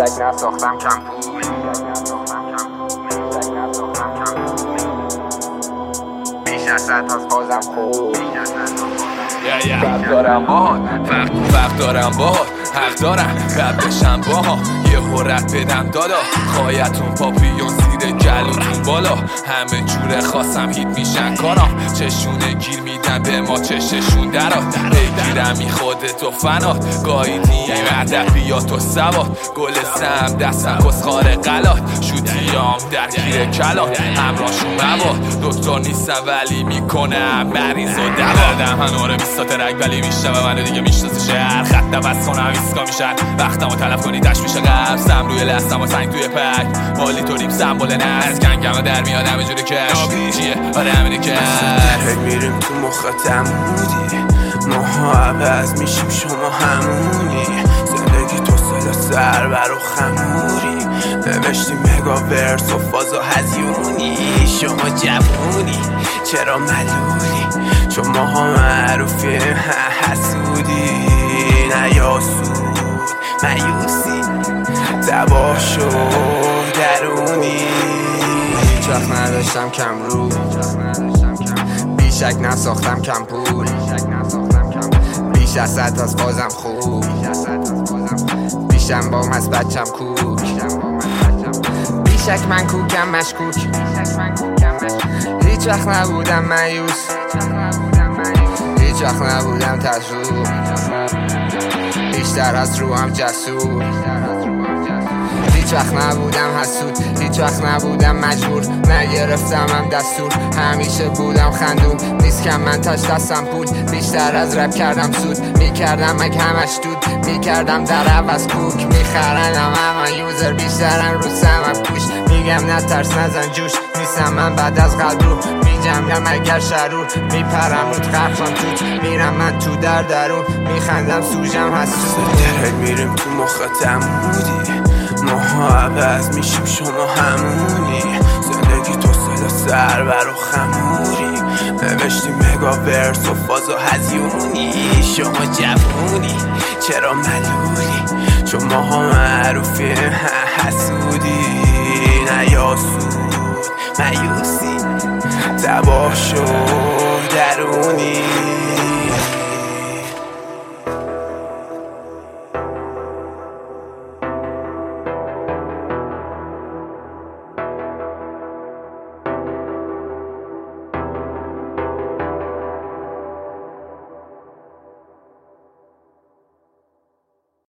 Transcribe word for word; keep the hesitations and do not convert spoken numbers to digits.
بیشک نساختم کم پول، بیش از صد هاست بازم خوب. فرق دارم باهات، فرق فرق دارم باهات، حق دارم رد بشم باها، یه حرت بدم دادا، خواهیتون پاپیون زیر گلوتون بالا، همه جوره خواستم هیت میشن کارا، چشونه گیر میدن به ما چششون درات، بگیرم ای خودت و فنات، گاییدی ادبیات و سواد، گل سم دستم کسخار غلات، شوتیام درگیر کلات، همراهشون مواد، دکتر نیستم ولی میکنم مریض و دوا، دم هنوره بیستا ترک ولی میشنوه منو دیگه میشناسه شهر، خط بس کنم ایسکا میشن وقتمو تلف کنی دشت میشه قبل، سم روی لستم و سنگ توی پک، مالی تو ریم سمبول نست، کنگمه در میاد همه جوری کش چیه آره همینه که هی میریم تو مخت عمودی، ماها عوض میشیم شما همونی، زندگی تو سال سربر و خموری، نوشتی مگا ورس و فاز و هزیونی، شما جوونی چرا ملولی، چون ماها معروفی حسودی، نیاسود مایوسی تباه شد درونی، هیچ وقت نداشتم کم رو، بیشک نساختم کم پول، بیش از صد هاست بازم خوب، بیشم بام هست بچم کوک، بیشک من کوکم مشکوک، هیچ وقت نبودم مایوس، هیچ وقت نبودم تجرب، بیشتر از رو هم جسور، هیچ وقت نبودم حسود، هیچ وقت نبودم مجبور، نگرفتم هم دستور، همیشه بودم خندون، نیست کم من تاش دستم پول، بیشتر از رپ کردم سود، میکردم مگ همش دود، میکردم در عوض کوک، میخرنم همه یوزر، بیشترم رو سمم پوش، میگم نترس نزن جوش، نیستم من بعد از قلب رو، میجمگم اگر شرور، میپرم رو تقرفم توت، میرم من تو در درون، میخندم سوژم حسود، هی میریم تو مخت عمودی، ماها عوض میشیم شما همونی، زندگی تو سال سربر و خموری، نوشتی مگا ورس و فاز و هزیونی، شما جوونی چرا ملولی، چون ماها معروفی حسودی، نیاسود مایوسی تباه شد درونی.